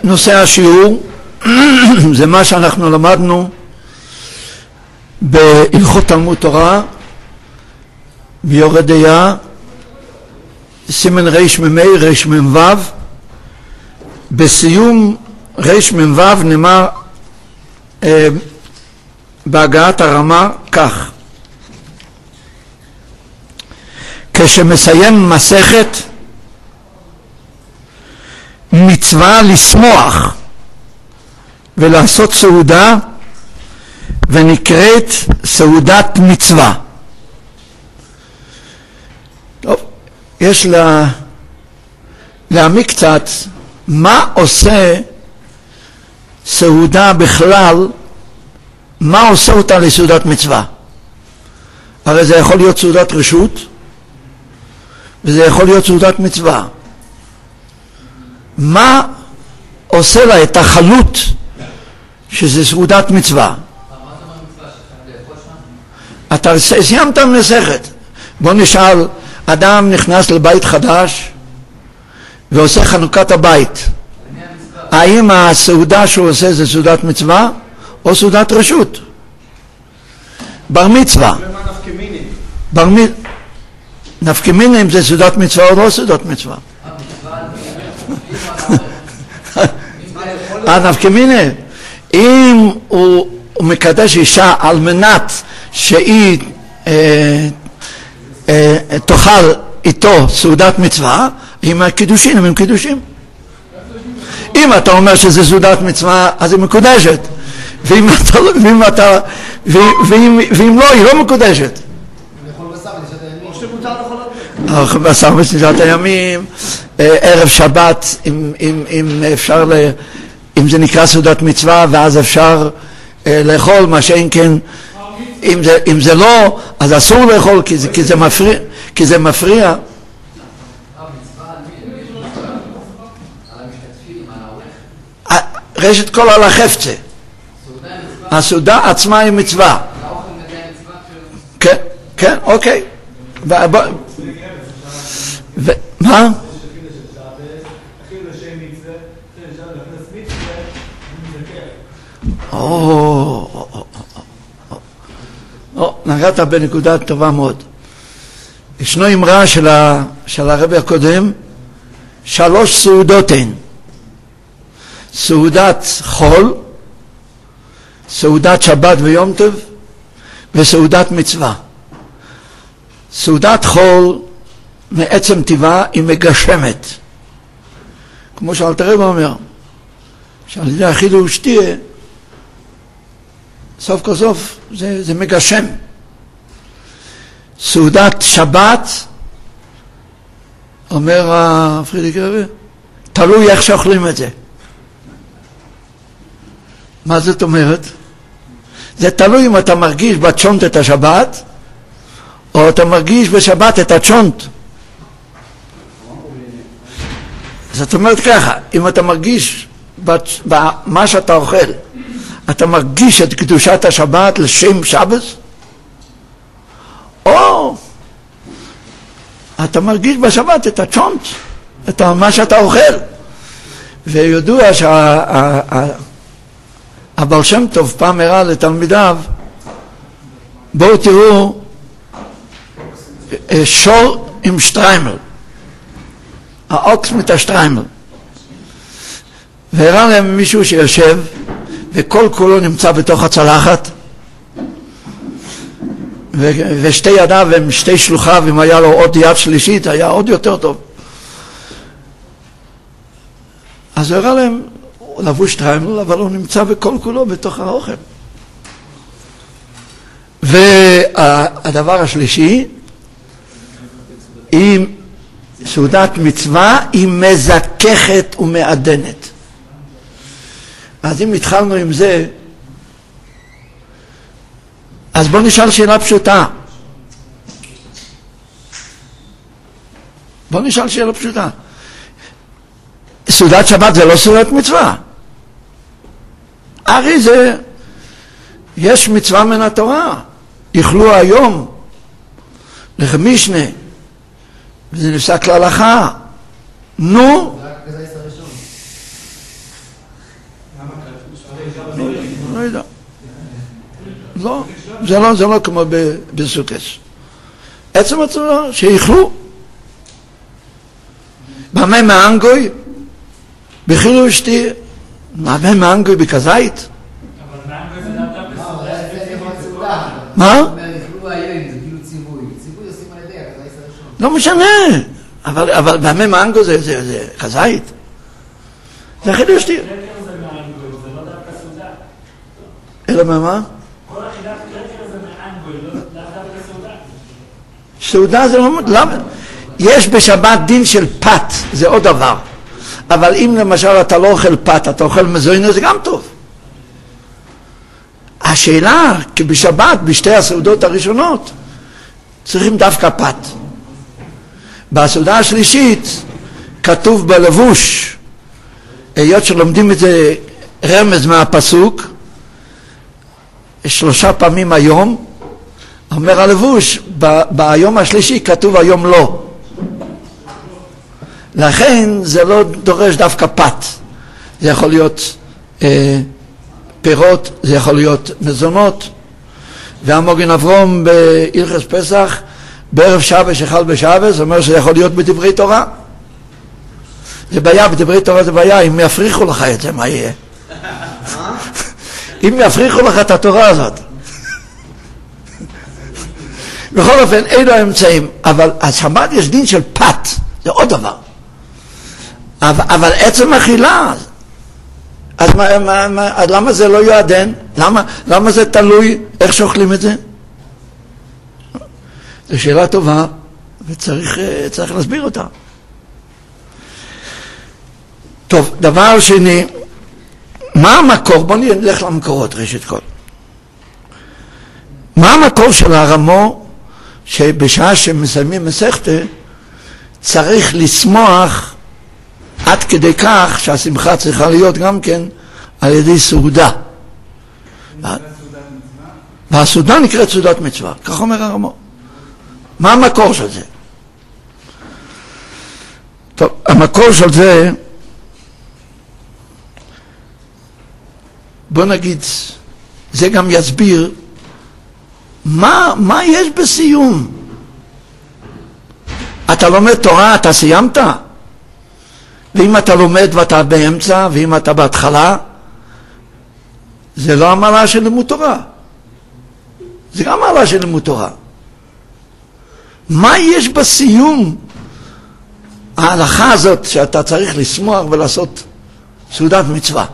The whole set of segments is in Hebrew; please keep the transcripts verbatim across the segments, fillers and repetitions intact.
נושא השיעור זה מה שאנחנו למדנו בהלכות תלמוד תורה ביורה דעה סימן רש ממי רש ממ"ו. בסיום רש ממ"ו נאמר אה, בהגעת הרמה כך: כשמסיים מסכת מצווה לשמוח ולעשות סעודה ונקראת סעודת מצווה. טוב, יש לה להעמיק קצת מה עושה סעודה בכלל, מה עושה אותה לסעודת מצווה. הרי זה יכול להיות סעודת רשות וזה יכול להיות סעודת מצווה. מה עושה לה את החלות שזה סעודת מצווה? אתה סיימת מסכת. בוא נשאל, אדם נכנס לבית חדש ועושה חנוכת הבית, האם הסעודה שהוא עושה זה סעודת מצווה או סעודת רשות? בר מצווה, בר מצווה נפקא מינה אם זה סעודת מצווה או לא סעודת מצווה. נפקא מינה אם הוא מקדש אישה על מנת שהיא אה, אה, תאכל איתו סעודת מצווה, אם הקידושים הם קידושים. אם אתה אומר שזה סעודת מצווה אז היא מקודשת, ואם, אתה, ואם, אתה, ואם, ואם לא, היא לא מקודשת. אוכל בשר בששת הימים, ערב שבת, אם, אם, אם אפשר, ל, אם זה נקרא סעודת מצווה, ואז אפשר לאכול, מה שאין כן, אם זה, אם זה לא, אז אסור לאכול, כי זה, כי זה מפריע, כי זה מפריע. רשת כל על החפצה. הסעודה עצמה היא מצווה. כן, כן, אוקיי. מה? או, נגעת בנקודה טובה מאוד. ישנו אמרה של הרבי הקודם, שלוש סעודות הן: סעודת חול, סעודת שבת ויום טוב, וסעודת מצווה. סעודת חול מעצם טבעה היא מגשמת, כמו שאלתר רבי אומר, שעל ידי אכילה ושתייה סוף כל סוף זה, זה מגשם. סעודת שבת, אומר הפרידיק רבי, תלוי איך שאוכלים את זה. מה זאת אומרת? זה תלוי אם אתה מרגיש בצ'ונט את השבת או אתה מרגיש בשבת את הצ'ונט. זאת אומרת ככה, אם אתה מרגיש במה שאתה אוכל, אתה מרגיש את קדושת השבת לשם שבת, או אתה מרגיש בשבת את הצ'ונט, את מה שאתה אוכל. וידוע שהבעל שם טוב פעם הראה לתלמידיו, בואו תראו שור עם שטריימל, האוקס מת השטריימל, והראה להם מישהו שיושב וכל כולו נמצא בתוך הצלחת, ו- ושתי ידיו הם שתי שלוחיו, אם היה לו עוד יד שלישית היה עוד יותר טוב. אז הוא הראה להם, הוא לבוש שטריימל אבל הוא נמצא בכל כולו בתוך האוכל. והדבר השלישי, היא סעודת מצווה, היא מזככת ומעדנת. אז אם התחלנו עם זה, אז בואו נשאל שאלה פשוטה. בואו נשאל שאלה פשוטה. סעודת שבת זה לא סעודת מצווה. הרי זה, יש מצווה מן התורה. יאכלו היום לחם משנה, וזה נפסק להלכה. נו, לא יודע. לא, זה לא, זה לא כמו בסוכות. עצם הצורה, שיאכלו. במה מאנגוי? בחילו אשתי, במה מאנגוי בכזית? אבל מאנגוי זה לא דווקא סעודה. מה? אומר, יאכלו היום, זה כאילו ציווי. ציווי עושים על ידי הכזית הראשון. לא משנה. אבל, אבל במה מאנגוי זה, זה, זה כזית? זה חילו אשתי. קרקר זה מאנגוי, זה לא דווקא סעודה. אלא מה? כל אכילת קרקר זה מאנגוי, לא דווקא סעודה. סעודה זה לא... למה? יש בשבת דין של פת, זה עוד דבר. אבל אם למשל אתה לא אוכל פת, אתה אוכל מזוינה, זה גם טוב. השאלה, כי בשבת, בשתי הסעודות הראשונות, צריכים דווקא פת. בסעודה השלישית, כתוב בלבוש, היות שלומדים את זה רמז מהפסוק, שלושה פעמים היום, אומר הלבוש, ב- ביום השלישי כתוב היום לא. לכן זה לא דורש דווקא פת. זה יכול להיות אה, פירות, זה יכול להיות מזונות. והמוגן אברום בהלכות פסח, בערב שבת שחל בשבת, זה אומר שזה יכול להיות בדברי תורה. זה בעיה, בדברי תורה זה בעיה, אם יפריחו לך את זה, מה יהיה? אם יפריחו לך את התורה הזאת. בכל אופן, אלו האמצעים, אבל השבת יש דין של פת, זה עוד דבר. אבל, אבל עצם אכילה, אז, מה, מה, מה, אז למה זה לא יועדן? למה, למה זה תלוי איך שאוכלים את זה? זו שאלה טובה, וצריך צריך להסביר אותה. טוב, דבר שני, מה המקור? בוא נלך למקורות ראשית כל. מה המקור של הרמו שבשעה שמסיימים מסכתה צריך לשמוח עד כדי כך שהשמחה צריכה להיות גם כן על ידי סעודה. והסעודה נקראת סעודת מצווה, כך אומר הרמו. מה המקור של זה? טוב, המקור של זה, בוא נגיד, זה גם יסביר מה, מה יש בסיום. אתה לומד תורה, אתה סיימת? ואם אתה לומד ואתה באמצע, ואם אתה בהתחלה, זה לא המעלה של לימוד תורה. זה גם מעלה של לימוד תורה. מה יש בסיום ההלכה הזאת שאתה צריך לשמוח ולעשות סעודת מצווה?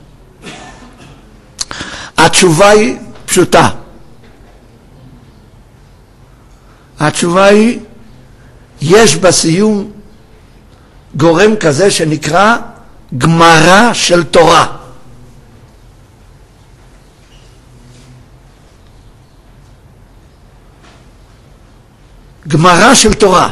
התשובה היא פשוטה. התשובה היא, יש בסיום גורם כזה שנקרא גמרא של תורה. גמרא של תורה.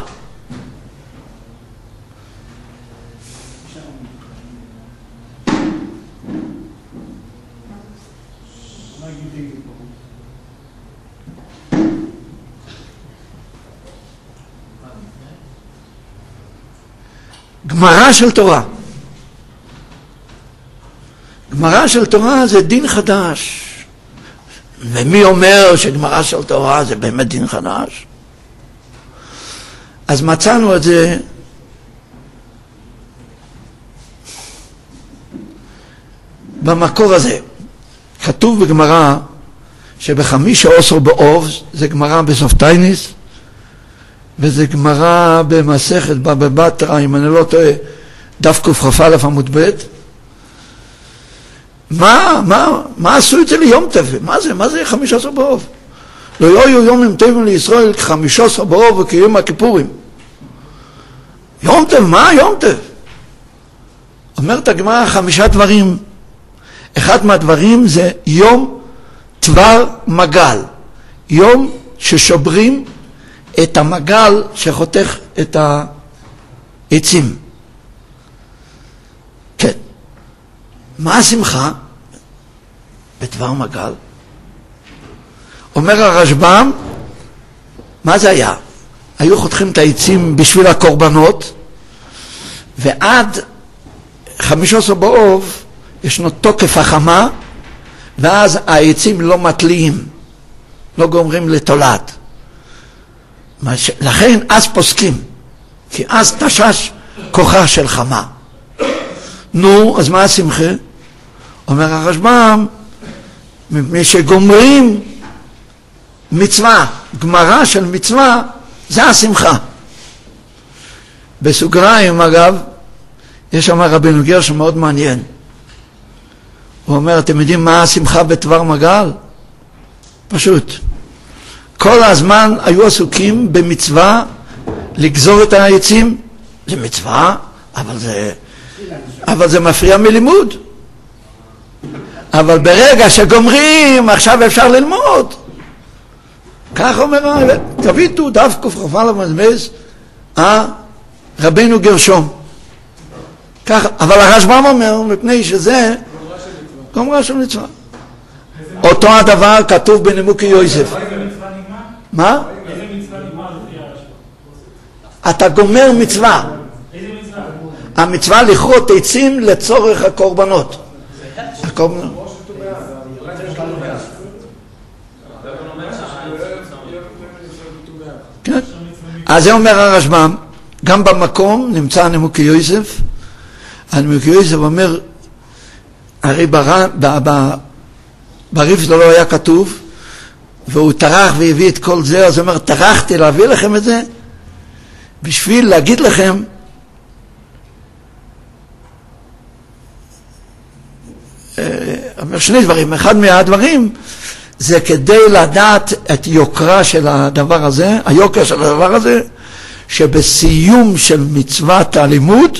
גמרא של תורה. גמרא של תורה זה דין חדש. ומי אומר שגמרא של תורה זה באמת דין חדש? אז מצאנו את זה במקור הזה. כתוב בגמרא שבחמישה עשר באוב, זה גמרא בסוף טייניס, וזה גמרא במסכת בבא בתרא, אם אני לא טועה, דף קכ"א עמוד ב'. מה, מה, מה עשו את זה ליום טף? מה זה? מה זה חמישה עשר באוב? לא יהיו יומים טובים לישראל כחמישה עשר באוב וכיום הכיפורים. יום טף, מה יום טף? אומרת הגמרא חמישה דברים. אחד מהדברים זה יום דבר מגל. יום ששוברים את המגל שחותך את העצים. כן. מה השמחה? בדבר מגל. אומר הרשב"ם, מה זה היה? היו חותכים את העצים בשביל הקורבנות, ועד חמישה עשר באוב ישנו תוקף החמה, ואז העצים לא מטליים, לא גומרים לתולד. לכן אז פוסקים, כי אז תשש כוחה של חמה. נו, אז מה השמחה? אומר הרשב"ם, מפני שגומרים מצווה, גמרה של מצווה, זה השמחה. בסוגריים אגב, יש שם רבינו גרשום מאוד מעניין. הוא אומר, אתם יודעים מה השמחה בדבר מגל? פשוט. כל הזמן היו עסוקים במצווה לגזור את העצים. זה מצווה, אבל זה, אבל זה מפריע מלימוד. אבל ברגע שגומרים, עכשיו אפשר ללמוד. כך אומר, תביטו דף קכ"א למזמז, אה, רבינו גרשום. כך, אבל הרשב"ם אומר, מפני שזה גומרה של מצווה. אותו הדבר כתוב בנימוקי יוסף. מה? איזה מצווה נגמר לפי הרשב"ם? אתה גומר מצווה. איזה מצווה? המצווה לכרות עצים לצורך הקורבנות. הקורבנות. כן. אז זה אומר הרשב"ם, גם במקום נמצא נימוקי יוסף. הנימוקי יוסף אומר, הרי בריף שלו לא היה כתוב, והוא טרח והביא את כל זה, אז הוא אומר, טרחתי להביא לכם את זה, בשביל להגיד לכם, אומר שני דברים, אחד מהדברים, זה כדי לדעת את יוקרה של הדבר הזה, היוקר של הדבר הזה, שבסיום של מצוות הלימוד,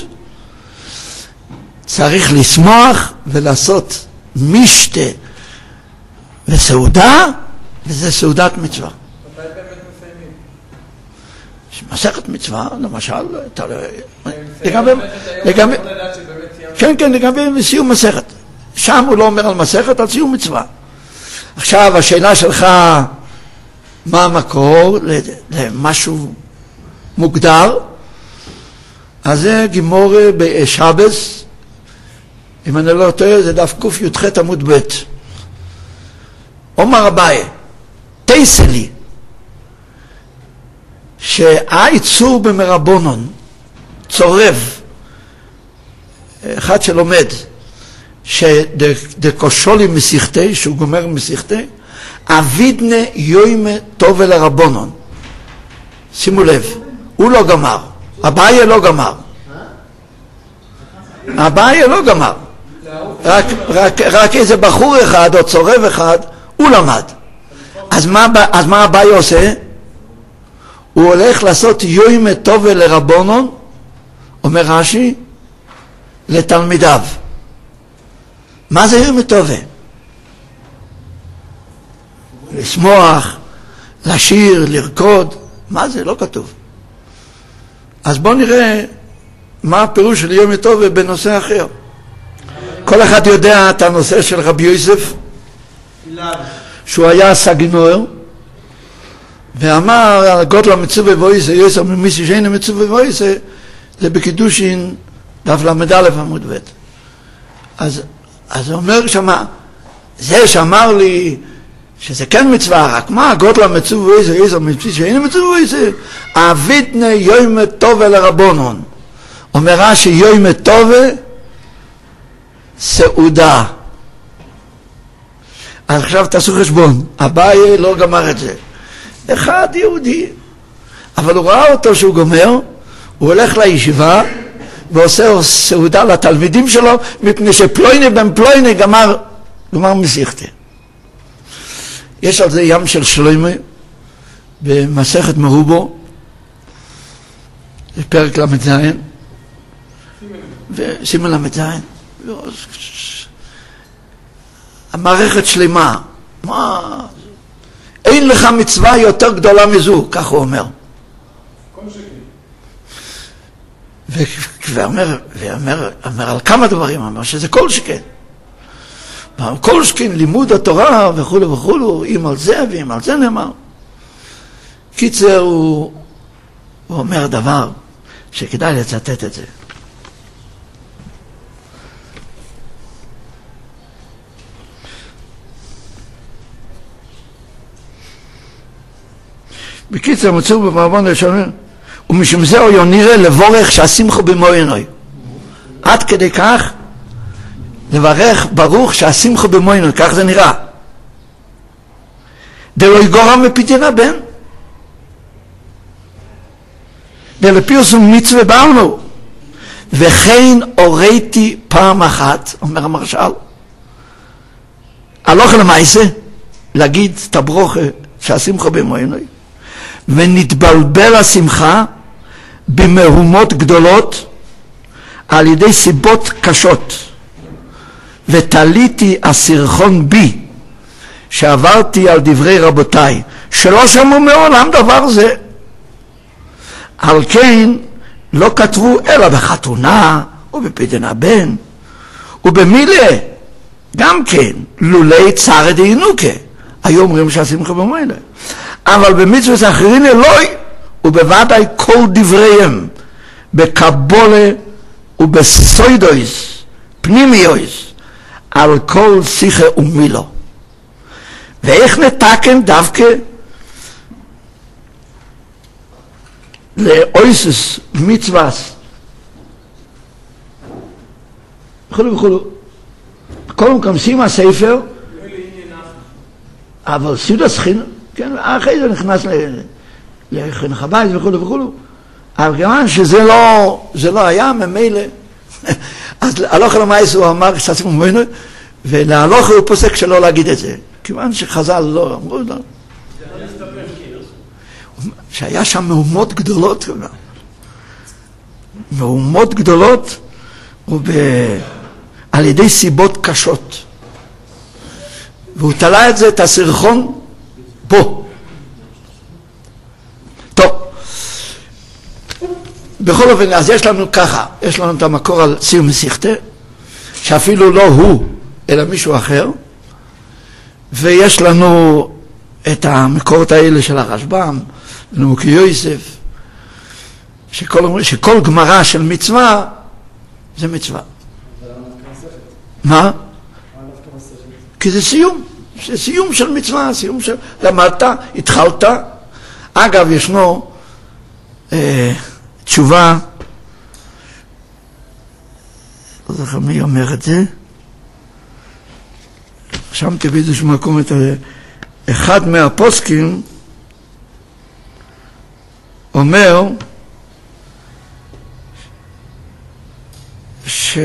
צריך לשמוח ולעשות משתה וסעודה, וזה סעודת מצווה. מתי באמת מסיימים? מסכת מצווה, למשל, לגבי, לגבי, כן, כן, לגבי סיום מסכת. שם הוא לא אומר על מסכת, על סיום מצווה. עכשיו, השאלה שלך, מה המקור למשהו מוגדר? אז זה גימור בשבס, אם אני לא טועה, זה דף ק"י"ח עמוד ב'. אומר אביי, תייסלי, שהעיצור במרבונון, צורב, אחד שלומד, שדקושולי מסיכתי, שהוא גומר מסיכתי, אבידנה יוימה טובה לרבונון. שימו לב, הוא לא גמר, אביי לא גמר. אביי לא גמר. רק, רק, רק איזה בחור אחד או צורב אחד, הוא למד. אז מה, אז מה אביי עושה? הוא הולך לעשות יוימה טובה לרבונון, אומר רש"י, לתלמידיו. מה זה יוימה טובה? לשמוח, לשיר, לרקוד, מה זה? לא כתוב. אז בואו נראה מה הפירוש של יוימה טובה בנושא אחר. כל אחד יודע את הנושא של רבי יוסף, שהוא היה סגנור, ואמר, גודל מצווה ואויסה, יוסף ממיסי שאין מצווה ואויסה, זה בקידושין דף למד א' עמוד ב'. אז, אז הוא אומר שמה, זה שאמר לי שזה כן מצווה, רק מה, גודל מצווה ואויסה, יוסף ממיסי שאין מצווה ואויסה, אבידנה יוימה טובה לרבונון. אומר רש"י, יוימה טובה, סעודה. אז עכשיו תעשו חשבון, אביי לא גמר את זה. אחד יהודי, אבל הוא ראה אותו שהוא גומר, הוא הולך לישיבה ועושה סעודה לתלמידים שלו, מפני שפלויני בן פלויני גמר, גמר מסיכתה. יש על זה ים של שלמה במסכת מרובו, בפרק למ"ז, וסימן למ"ז, המערכת שלמה, מה... אין לך מצווה יותר גדולה מזו, כך הוא אומר. ואומר, ואומר, אומר על כמה דברים, אומר שזה כל שכן. כל שכן לימוד התורה וכו' וכו', אם על זה ואם על זה נאמר. קיצר הוא, הוא אומר דבר שכדאי לצטט את זה. בקיצר, מצאו במרבון ראשון, ומשום זה הוא נראה לבורך שהשמחו במוינוי. עד כדי כך, לברך ברוך שהשמחו במוינוי, כך זה נראה. דלא יגורם מפתין הבן. דלפירסום מצווה באנו. וכן הוריתי פעם אחת, אומר המרשל, הלוך למעשה, להגיד את הברוכה שהשמחה במוינוי, ונתבלבל השמחה במהומות גדולות על ידי סיבות קשות, ותליתי הסרחון בי, שעברתי על דברי רבותיי, שלא שמעו מעולם דבר זה. על כן לא כתבו אלא בחתונה ובפדן הבן, ובמילה גם כן לולי צער דינוקה, היו אומרים שהשמחה במוינוי. אבל במצוות אחרים אלוהי, ובוודאי כל דבריהם, בקבולה ובסוידויס, פנימיויס, על כל שיחה ומילו. ואיך נתקן דווקא לאויסס מצווס, וכו' וכו'. כל מקום שימה ספר, אבל סודס חינם, כן, אחרי זה נכנס לחינוך הבית וכו' וכו'. אבל כיוון שזה לא, זה לא היה ממילא, אז הלוך למעשה הוא אמר שעשינו ממנו, ולהלוך הוא פוסק שלא להגיד את זה. כיוון שחז"ל לא אמרו, לא. שהיה שם מהומות גדולות, מהומות גדולות, על ידי סיבות קשות. והוא תלה את זה, את הסרחון, פה. טוב. בכל אופן, אז יש לנו ככה, יש לנו את המקור על סיום מסכתה, שאפילו לא הוא, אלא מישהו אחר, ויש לנו את המקורות האלה של הרשב"ם, ונמוקי יוסף, שכל, שכל גמרא של מצווה, זה מצווה. מה? כי זה סיום, זה סיום של מצווה, סיום של... למדת, התחלת. אגב, ישנו אה, תשובה, לא זוכר מי אומר את זה, שמתי באיזשהו מקום את אחד מהפוסקים, אומר ש...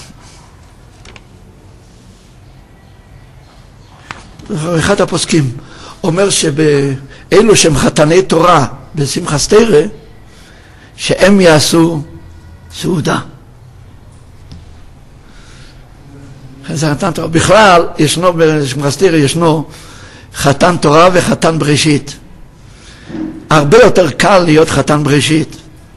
אחד הפוסקים אומר שבאלו שהם חתני תורה בשמחת תורה, שהם יעשו סעודה. בכלל ישנו בשמחת תורה ישנו חתן תורה וחתן בראשית. הרבה יותר קל להיות חתן בראשית.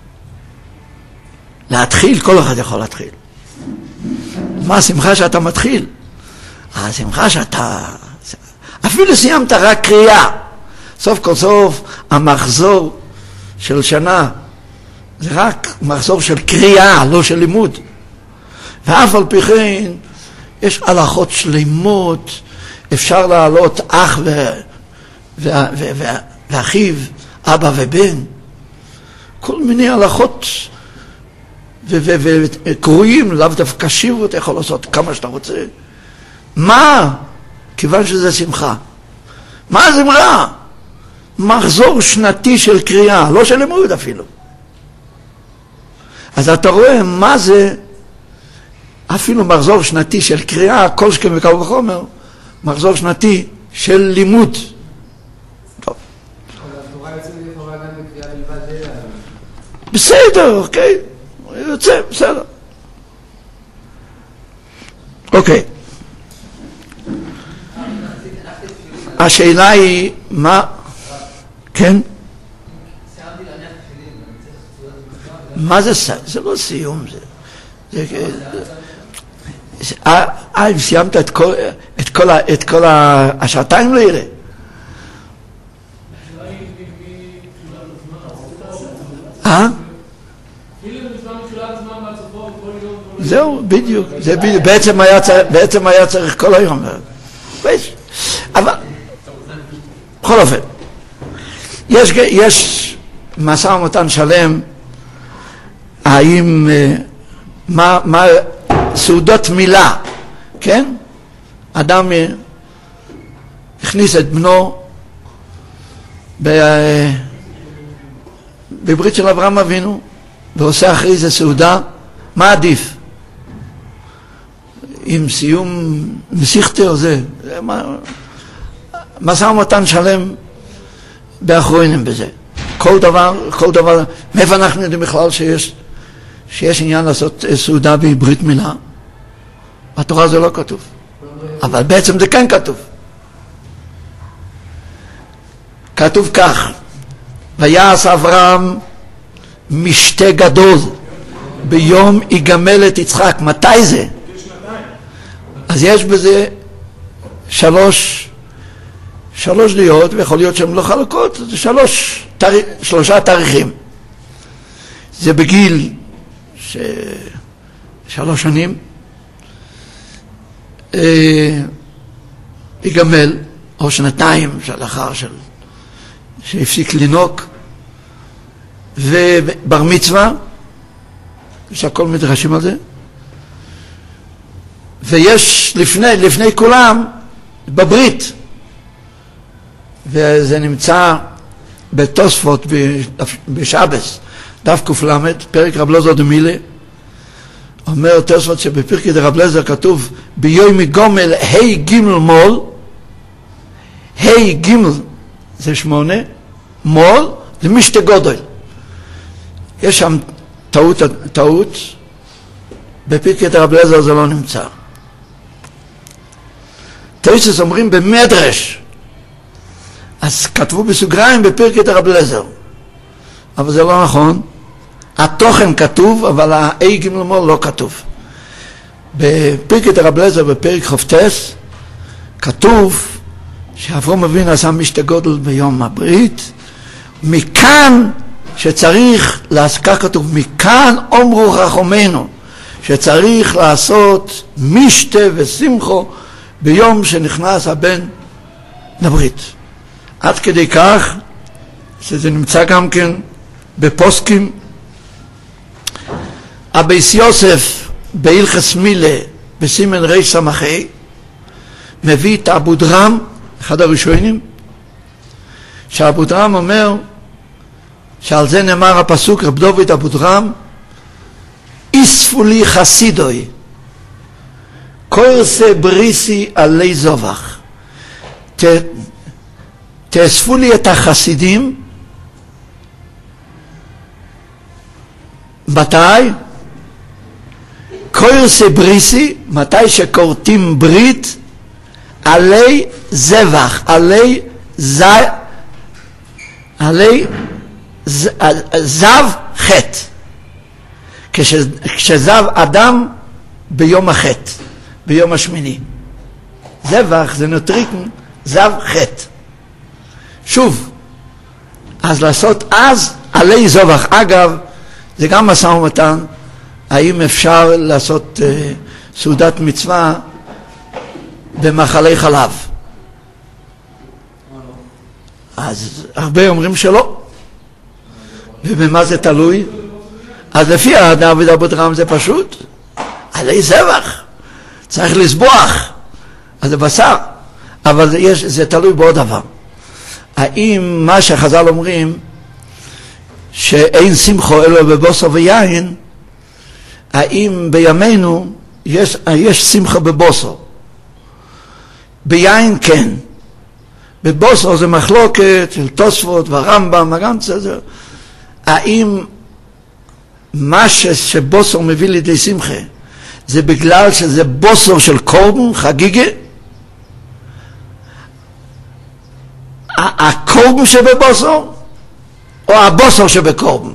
להתחיל, כל אחד יכול להתחיל. מה השמחה שאתה מתחיל? השמחה שאתה... אפילו סיימת רק קריאה. סוף כל סוף המחזור של שנה זה רק מחזור של קריאה, לא של לימוד. ואף על פי כן יש הלכות שלמות, אפשר לעלות אח ו... ו... ו... ו... ואחיו, אבא ובן, כל מיני הלכות וקרויים, לאו דווקא שירו, אתה יכול לעשות כמה שאתה רוצה. מה? כיוון שזה שמחה. מה זה שמחה? מחזור שנתי של קריאה, לא של לימוד אפילו. אז אתה רואה מה זה, אפילו מחזור שנתי של קריאה, כל שכם וקל וחומר, מחזור שנתי של לימוד. טוב. בסדר, אוקיי. יוצא, בסדר. אוקיי. השאלה היא, מה? כן? מה זה? זה לא סיום, זה... אה, אם סיימת את כל השעתיים לא יראה. אה? זהו, בדיוק. בעצם היה צריך כל היום. אבל, בכל אופן, יש, יש משא ומתן שלם, האם, מה, מה, סעודות מילה, כן? אדם הכניס את בנו בברית של אברהם אבינו, ועושה אחרי זה סעודה, מה עדיף? עם סיום מסיכתה או זה, משא ומתן שלם באחרונים בזה. כל דבר, כל דבר, מאיפה אנחנו יודעים בכלל שיש, שיש עניין לעשות סעודה בברית מילה? בתורה זה לא כתוב, אבל בעצם זה כן כתוב. כתוב כך, ויעש אברהם משתה גדול ביום יגמל את יצחק. מתי זה? אז יש בזה שלוש שלוש דעות, ויכול להיות שהן לא חלוקות, זה שלוש, תאריך, שלושה תאריכים. זה בגיל ש... שלוש שנים אה, יגמל, או שנתיים שלאחר של... שהפסיק לנוק, ובר מצווה, שהכל מדרשים על זה, ויש לפני, לפני כולם בברית, וזה נמצא בתוספות בשבס, דף קל"ד, פרק רב לזר דמילה, אומר תוספות שבפרקי דרב לזר כתוב ביום גומל ה' ג' מול, ה' ג' זה שמונה, מול זה משתה גודל. יש שם טעות, טעות, בפרקי דרב לזר זה לא נמצא. תוספות אומרים במדרש, אז כתבו בסוגריים בפרקי דרב לזר, אבל זה לא נכון. התוכן כתוב, אבל ה-A ג' מול לא כתוב. בפרקי דרב לזר בפרק חופטס כתוב שאברהם אבינו עשה משתה גודל ביום הברית, מכאן שצריך, כך כתוב, מכאן אומרו חכמינו שצריך לעשות משתה ושמחו ביום שנכנס הבן לברית. עד כדי כך שזה נמצא גם כן בפוסקים. אבייס יוסף בהלכס מילה בסימן רי סמכי מביא את אבו דרם, אחד הראשונים, שאבו דרם אומר שעל זה נאמר הפסוק, רב דוד אבו דרם, איספו לי חסידוי קורסה בריסי עלי זובח, ת, תאספו לי את החסידים. מתי? קורסה בריסי, מתי שקורטים ברית עלי זבח, עלי ז... עלי ז... זב חטא, כש... כשזב אדם ביום החטא, ביום השמיני. זבח זה נוטריקן, זב חטא. שוב, אז לעשות אז עלי זבח. אגב, זה גם משא ומתן, האם אפשר לעשות אה, סעודת מצווה במאכלי חלב? אז הרבה אומרים שלא. ובמה זה תלוי? אז לפי דוד אבו דרם זה פשוט, עלי זבח, צריך לסבוח, אז זה בשר. אבל זה, יש, זה תלוי בעוד דבר. האם מה שחז"ל אומרים שאין שמחו אלא בבוסר ויין, האם בימינו יש, יש שמחה בבוסר? ביין כן. בבוסר זה מחלוקת של תוספות והרמב"ם וגם זה. האם מה ש, שבוסר מביא לידי שמחה זה בגלל שזה בוסר של קורבן, חגיגה? הקורבן שבבוסר או הבוסר שבקורבן?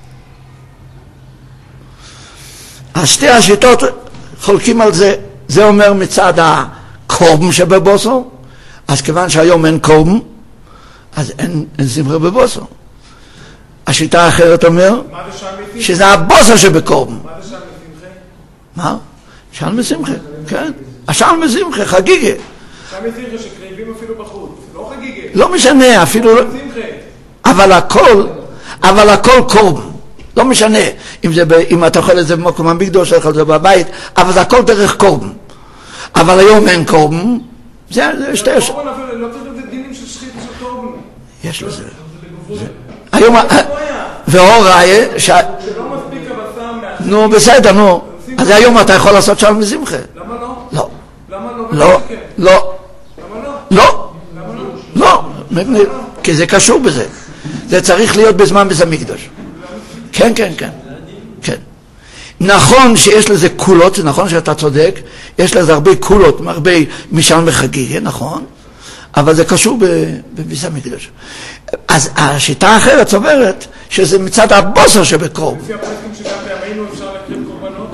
אז שתי השיטות חולקים על זה. זה אומר מצד הקורבן שבבוסר, אז כיוון שהיום אין קורבן, אז אין, אין שמחה בבוסר. השיטה האחרת אומר שזה הבוסר שבקורבן. מה זה שם משמחה? מה? שם משמחה, כן. השם משמחה, חגיגה. שם משמחה שקרבים אפילו בחוץ, לא חגיגה. לא משנה, אפילו... אבל הכל, אבל הכל קורבן. לא משנה אם, זה, אם אתה אוכל את זה במקום המקדוש, אוכל את זה בבית, אבל זה הכל דרך קורבן. אבל היום אין קורבן, זה, זה שתי... קורבן, אבל לא צריך את דינים של שחית של קורבן. יש לזה. היום, ואור ראיה, שלא מספיק הבשר מהשחית. נו, בסדר, נו. אז היום אתה יכול לעשות שלום מזמחה. למה לא? לא. למה לא? לא, לא. למה לא? לא. למה לא? לא. כי זה קשור בזה. זה צריך להיות בזמן בית המקדש. כן, כן, כן. כן. נכון שיש לזה קולות, זה נכון שאתה צודק, יש לזה הרבה קולות, הרבה משען בחגיגה, נכון? אבל זה קשור בבית המקדש. אז השיטה האחרת סוברת שזה מצד הבוסר שבקרוב. לפי הפרקים שגם בימינו אפשר להקריב קורבנות?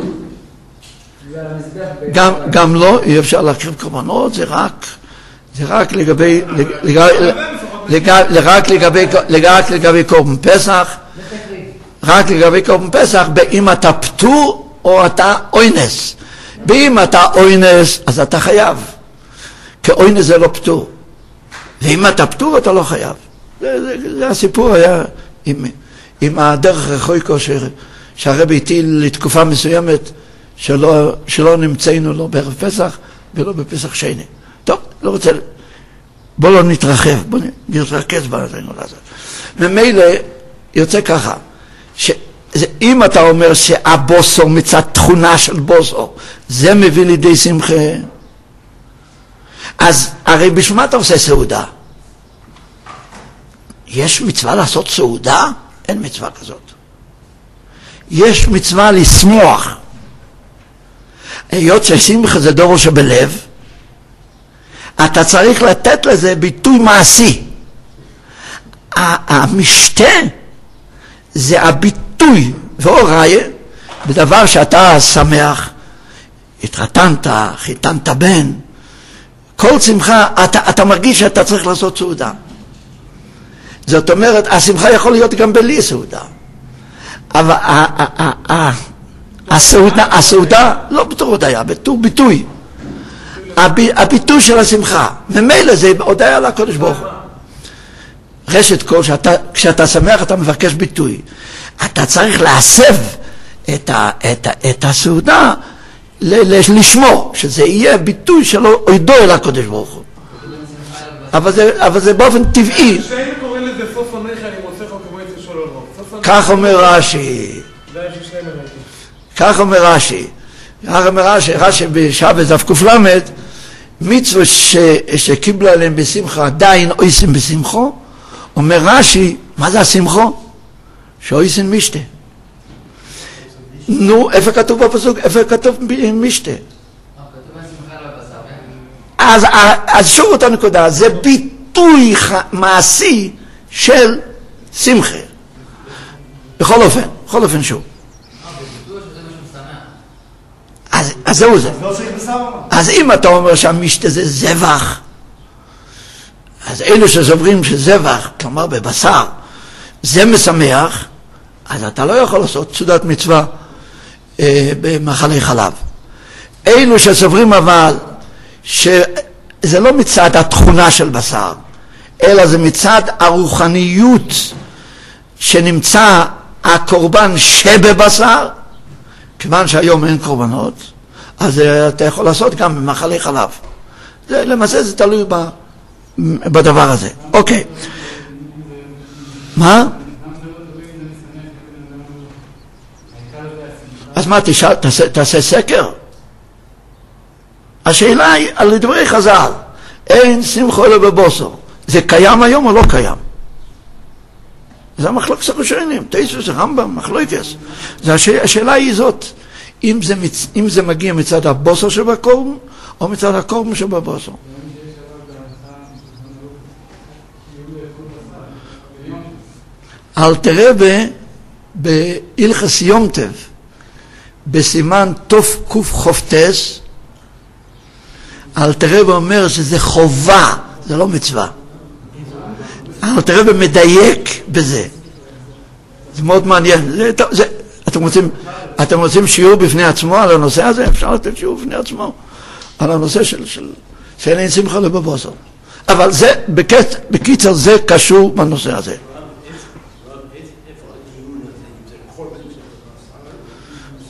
גם, גם לא, אי אפשר להקריב קורבנות, זה רק, זה רק לגבי, רק לגבי, רק לגבי קורבן פסח, רק לגבי קורבן פסח, אם אתה פטור או אתה אוינס. ואם אתה אוינס, אז אתה חייב. כי אוינס זה לא פטור. ואם אתה פטור, אתה לא חייב. זה, זה, זה הסיפור היה עם, עם הדרך רחוקו שהרבי הטיל לתקופה מסוימת שלא, שלא נמצאנו לא בערב פסח ולא בפסח שני. טוב, לא רוצה, בוא לא נתרחב, בוא נתרכז בעזינו לזה. ממילא יוצא ככה, שאם אתה אומר שהבוסו מצד תכונה של בוסו, זה מביא לידי שמחה, אז הרי בשביל מה אתה עושה סעודה? יש מצווה לעשות סעודה? אין מצווה כזאת. יש מצווה לשמוח. היות ששמחה זה דורו שבלב, אתה צריך לתת לזה ביטוי מעשי. המשתה זה הביטוי והוראיה בדבר שאתה שמח, התחתנת, חיתנת בן, כל שמחה, אתה, אתה מרגיש שאתה צריך לעשות סעודה. זאת אומרת, השמחה יכול להיות גם בלי סעודה. אבל הסעודה, הסעודה לא בתור הודיה, בתור ביטוי. הביטוי של השמחה. ממילא זה הודיה לקדוש ברוך הוא. רשת כל, שאתה, כשאתה שמח אתה מבקש ביטוי. אתה צריך להסב את, ה, את, ה, את הסעודה לשמו, שזה יהיה ביטוי שלו הודו אל הקדוש ברוך הוא. אבל זה, אבל זה באופן טבעי. כשאין קוראים לזה סוף עמך אני מוצא לך כמו יצא שלו לא. כך אומר רש"י. כך אומר רש"י. כך אומר רש"י, רש"י בשבת דף ק"ל, מצוות שקיבלו עליהם בשמחה עדיין עושים בשמחו, אומר רש"י, מה זה השמחו? שעושים משתה. נו, איפה כתוב בפסוק? איפה כתוב משתה? אז, אז שוב אותה נקודה, זה ביטוי מעשי של שמחה. בכל אופן, בכל אופן שוב. אז, אז זהו זה. אז אם אתה אומר שהמשתה זה זבח, אז אלו שסוברים שזבח, כלומר בבשר, זה משמח, אז אתה לא יכול לעשות סעודת מצווה אה, במאכלי חלב. אלו שסוברים אבל שזה לא מצד התכונה של בשר, אלא זה מצד הרוחניות שנמצא הקורבן שבבשר, כיוון שהיום אין קורבנות, אז אתה יכול לעשות גם במאכלי חלב. זה, למעשה זה תלוי ב, בדבר הזה. אוקיי. מה? אז מה, תשאל, תעשה, תעשה סקר? השאלה היא על דברי חז"ל, אין שמחו אלא בבוסו. זה קיים היום או לא קיים? זה המחלוקת הראשונים, תייסוס, רמב"ם, מחלוקס. השאלה היא זאת, אם זה, מצ... אם זה מגיע מצד הבוסו שבקורבן, או מצד הקורבן שבבוסו. אלתר רבי בהלכות יום טוב, בסימן תוף קוף חופטס, אלתר רבי אומר שזה חובה, זה לא מצווה. אלתר רבי מדייק בזה. זה מאוד מעניין. זה, זה, אתם רוצים, אתם רוצים שיעור בפני עצמו על הנושא הזה? אפשר לתת שיעור בפני עצמו על הנושא של, של, של אין שמחה לבבוסו. אבל זה, בקצ, בקיצר, זה קשור בנושא הזה. יש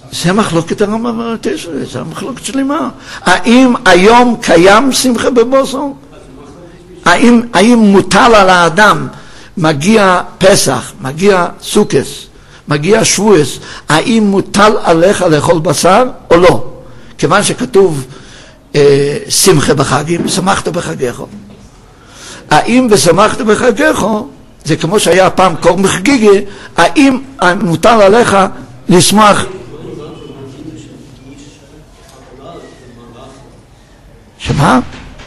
זה מחלוקת הרמב"ם, זה מחלוקת שלמה. האם היום קיים שמחה בבוסו? האם, האם מוטל על האדם, מגיע פסח, מגיע סוכס, מגיע שבועס, האם מוטל עליך לאכול בשר או לא? כיוון שכתוב אה, שמחה בחגים, שמחת בחגיך. האם ושמחת בחגיך, זה כמו שהיה פעם קור מחגיגי, האם מוטל עליך לשמח? שמה?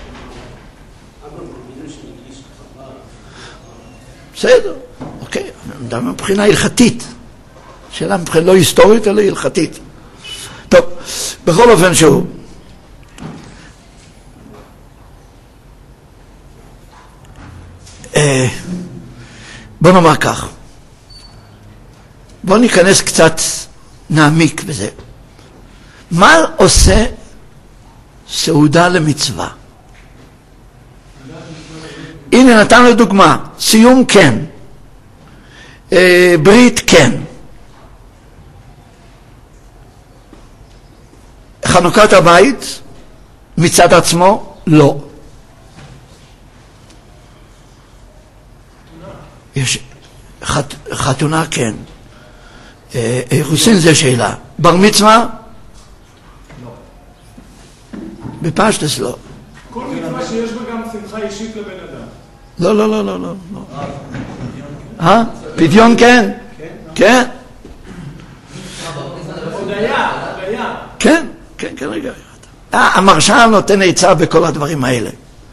בסדר, אוקיי, מבחינה הלכתית. שאלה מבחינה לא היסטורית, אלא הלכתית. טוב, בכל אופן שהוא. אה, בוא נאמר כך. בוא ניכנס קצת, נעמיק בזה. מה עושה סעודה למצווה? הנה נתן לדוגמה, סיום כן, אה, ברית כן, חנוכת הבית מצד עצמו לא. יש חת, חתונה כן, אה, אירוסין זה שאלה, בר מצווה? לא. בפשטס לא. כל מצווה שיש בה גם שמחה אישית לבן אדם. לא, לא, לא, לא, לא. אה? פדיון כן? כן. הודיה, הודיה. כן, כן, כן, רגע. המרשל נותן עצה בכל הדברים האלה.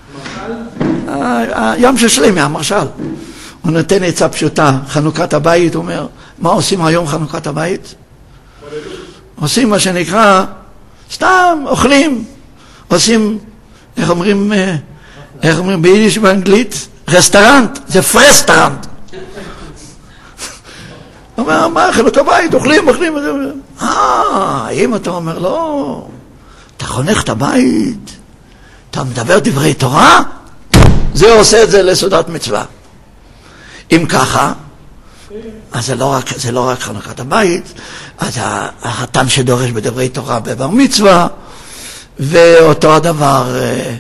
ים של שלמי, המרשל. הוא נותן עצה פשוטה, חנוכת הבית, הוא אומר, מה עושים היום חנוכת הבית? עושים מה שנקרא, סתם אוכלים, עושים, איך אומרים, איך אומרים ביידיש באנגלית? רסטרנט, זה פרסטרנט. הוא אומר, מה, חנוכת הבית, אוכלים, אוכלים, אה, אם אתה אומר, לא, אתה חונך את הבית, אתה מדבר דברי תורה, זה עושה את זה לסעודת מצווה. אם ככה, אז זה לא רק, זה לא רק חנוכת הבית, אז החתן שדורש בדברי תורה בבר מצווה, ואותו הדבר,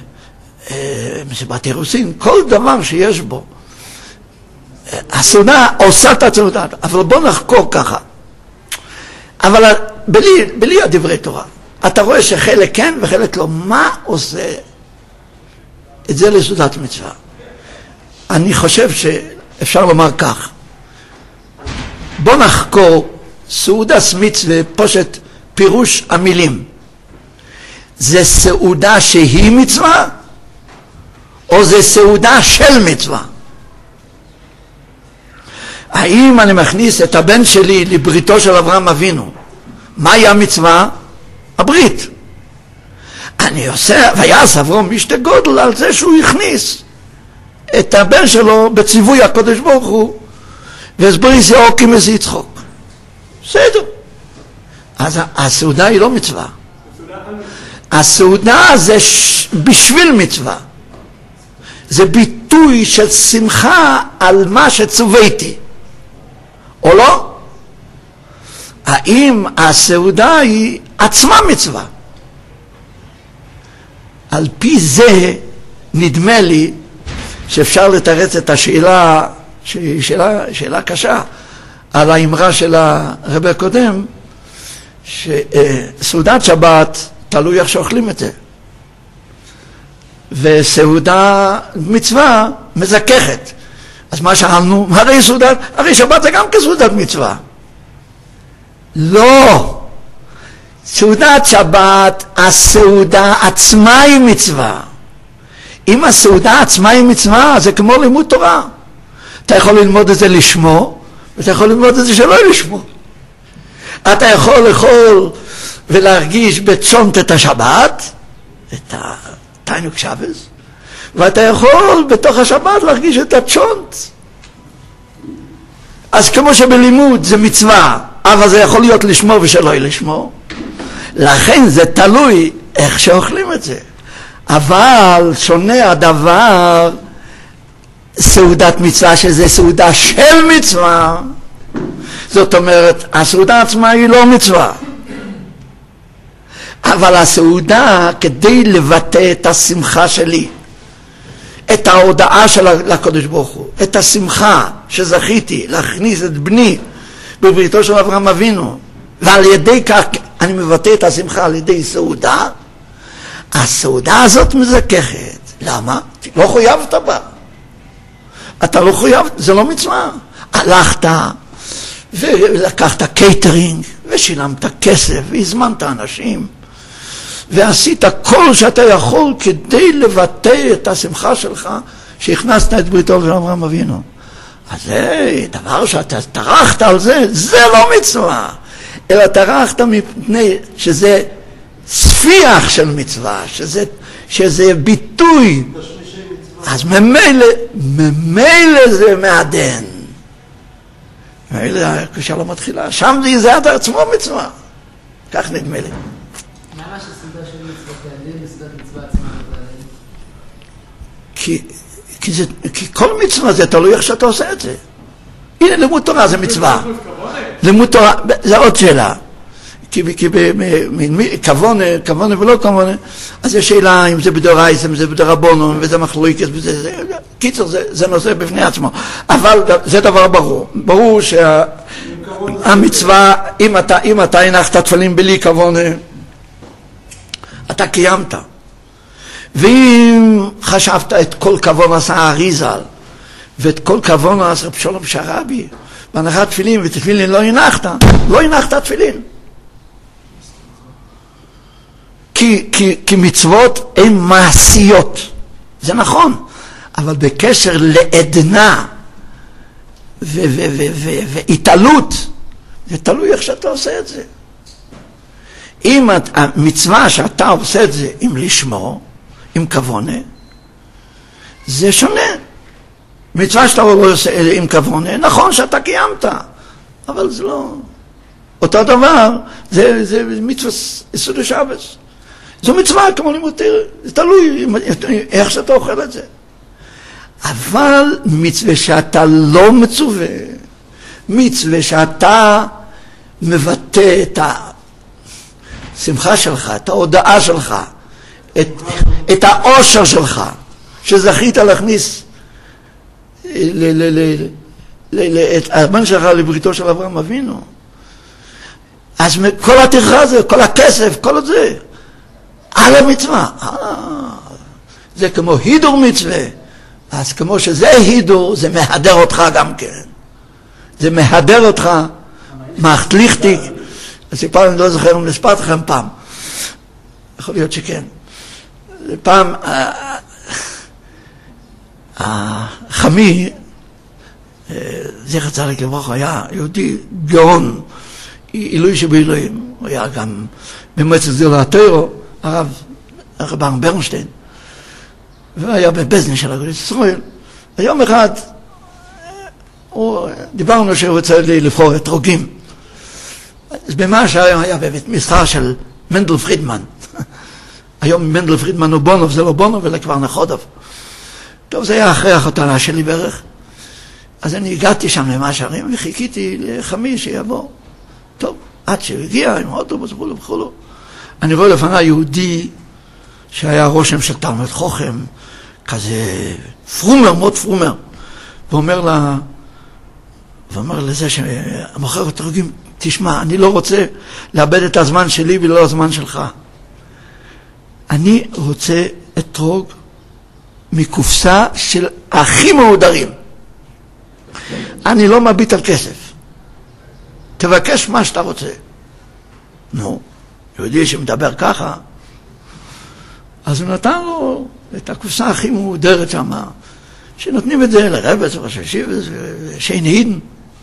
מסיבת אירוסין, כל דבר שיש בו. הסעודה עושה את הסעודה, אבל בוא נחקור ככה. אבל בלי, בלי הדברי תורה, אתה רואה שחלק כן וחלק לא. מה עושה את זה לסעודת מצווה? אני חושב שאפשר לומר כך. בוא נחקור סעודת מצווה, פושט פירוש המילים. זה סעודה שהיא מצווה, או זה סעודה של מצווה? האם אני מכניס את הבן שלי לבריתו של אברהם אבינו? מהי המצווה? הברית. אני עושה, ויעש אברהם משתה גודל על זה שהוא הכניס את הבן שלו בציווי הקדוש ברוך הוא, והסבריס יעוקים איזה יצחוק. בסדר. אז הסעודה היא לא מצווה. הסעודה זה ש... בשביל מצווה. זה ביטוי של שמחה על מה שצוויתי. או לא? האם הסעודה היא עצמה מצווה? על פי זה נדמה לי שאפשר לתרץ את השאלה, שהיא שאלה, שאלה קשה, על האמרה של הרב הקודם, שסעודת שבת תלוי איך שאוכלים את זה. וסעודה מצווה מזככת. אז מה שאלנו? הרי סעודת, הרי שבת זה גם כסעודת מצווה. לא. סעודת שבת, הסעודה עצמה היא מצווה. אם הסעודה עצמה היא מצווה, זה כמו לימוד תורה. אתה יכול ללמוד את זה לשמו, ואתה יכול ללמוד את זה שלא לשמו. אתה יכול לאכול ולהרגיש בצ'ונט את השבת, את התיינוק שבס, ואתה יכול בתוך השבת להרגיש את הצ'ונט. אז כמו שבלימוד זה מצווה, אבל זה יכול להיות לשמו ושלא לשמו, לכן זה תלוי איך שאוכלים את זה. אבל שונה הדבר סעודת מצווה, שזה סעודה של מצווה. זאת אומרת, הסעודה עצמה היא לא מצווה. אבל הסעודה כדי לבטא את השמחה שלי, את ההודעה של הקדוש ברוך הוא, את השמחה שזכיתי להכניס את בני בבריתו של אברהם אבינו, ועל ידי כך אני מבטא את השמחה על ידי סעודה. הסעודה הזאת מזככת. למה? לא חויבת בה. אתה לא חויב, זה לא מצווה. הלכת ולקחת קייטרינג ושילמת כסף והזמנת אנשים ועשית כל שאתה יכול כדי לבטא את השמחה שלך שהכנסת את בריתו של אברהם אבינו. אז זה דבר שאתה טרחת על זה, זה לא מצווה, אלא טרחת מפני שזה ספיח של מצווה, שזה, שזה ביטוי. אז ממילא, ממילא זה מעדן. ממילא הקדושה לא מתחילה. שם זה זה עד עצמו מצווה. כך נדמה לי. מה שסעודה של מצוות תעדים וסעודת מצווה עצמה? כי, כי, זה, כי כל מצווה זה תלוי איך שאתה עושה את זה. הנה, לימוד תורה זה מצווה. לימוד תורה, זה עוד שאלה. כי, כי כוונה, כוונה ולא כוונה, אז יש שאלה אם זה בדורייתא, אם זה בדרבנן, וזה מחלוקת, וזה, זה, קיצור, זה, זה נושא בפני עצמו. אבל זה דבר ברור. ברור שהמצווה, אם אתה, אם אתה הנחת תפילין בלי כוונה, אתה קיימת. ואם חשבת את כל כוונה עשה האריז"ל, ואת כל כוונה עשה רב שלום שרעבי, בהנחת תפילין ותפילין לא הנחת, לא הנחת תפילין. כי, כי, כי מצוות הן מעשיות, זה נכון, אבל בקשר לעדנה והתעלות, זה תלוי איך שאתה עושה את זה. אם המצווה שאתה עושה את זה עם לשמו, עם כוונה, זה שונה. מצווה שאתה לא עושה עם כוונה, נכון שאתה קיימת, אבל זה לא... אותו דבר, זה, זה מצווה יסוד השבת. זו מצווה כמו לימוד תורה, זה תלוי איך שאתה אוכל את זה. אבל מצווה שאתה לא מצווה, מצווה שאתה מבטא את השמחה שלך, את ההודעה שלך, את, את האושר שלך, שזכית להכניס ל, ל, ל, ל, ל, את הבן שלך לבריתו של אברהם אבינו. אז כל הטרחה הזה, כל הכסף, כל זה, על המצווה. זה כמו הידור מצווה. אז כמו שזה הידור, זה מהדר אותך גם כן. זה מהדר אותך, מחליכתיק. סיפר, אני לא זוכר אם נספרתי לכם פעם. יכול להיות שכן. פעם, החמי, זכר צדיק לברכה, היה יהודי גאון, עילוי שבעילויים. הוא היה גם במועצת גדולי התורה, הרב, הרב ברם ברנשטיין. והיה בבזנין של אגודת ישראל. ויום אחד, דיברנו שהוא רוצה לבחור אתרוגים. אז במה שהיום היה בבית מסחר של מנדל פרידמן. היום מנדל פרידמן הוא בונוב, זה לא בונוב, אלא כבר נחודוב. טוב, זה היה אחרי החתונה שלי בערך. אז אני הגעתי שם למה שערים וחיכיתי לחמי שיבוא. טוב, עד שהוא הגיע עם אוטובוס וכו' וכו'. אני רואה לפני יהודי שהיה רושם של תלמיד חוכם, כזה פרומר, מאוד פרומר. ואומר לה, ואומר לזה שהמוכר אתרוגים, תשמע, אני לא רוצה לאבד את הזמן שלי ולא הזמן שלך. אני רוצה אתרוג מקופסה של הכי מעודרים. אני לא מביט על כסף. תבקש מה שאתה רוצה. נו, יהודי שמדבר ככה, אז הוא נתן לו את הקופסה הכי מעודרת שם, שנותנים את זה לרבץ וששיב ושנהידן.